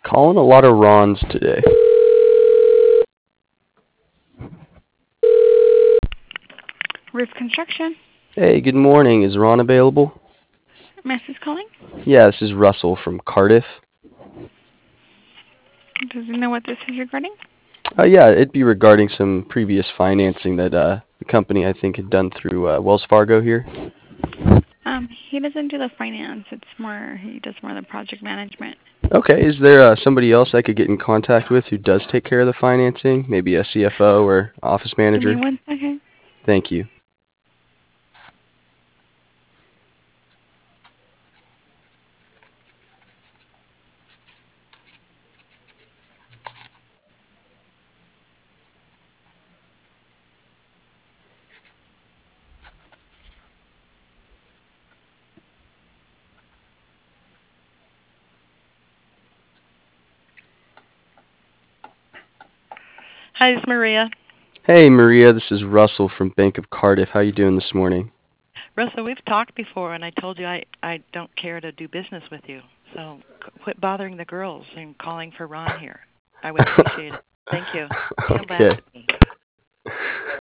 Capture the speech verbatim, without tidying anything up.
Calling a lot of Rons today. Roof Construction. Hey, good morning. Is Ron available? Mass is calling. Yeah, this is Russell from Cardiff. Does he know what this is regarding? Uh, yeah, it'd be regarding some previous financing that uh, the company, I think, had done through uh, Wells Fargo here. Um, he doesn't do the finance. It's more, he does more of the project management. Okay, is there uh, somebody else I could get in contact with who does take care of the financing? Maybe a C F O or office Give me manager? one second. Thank you. Hi, it's Maria. Hey, Maria, this is Russell from Bank of Cardiff. How you doing this morning? Russell, we've talked before, and I told you I, I don't care to do business with you. So qu- quit bothering the girls and calling for Ron here. I would appreciate it. Thank you. Feel bad Okay. for me.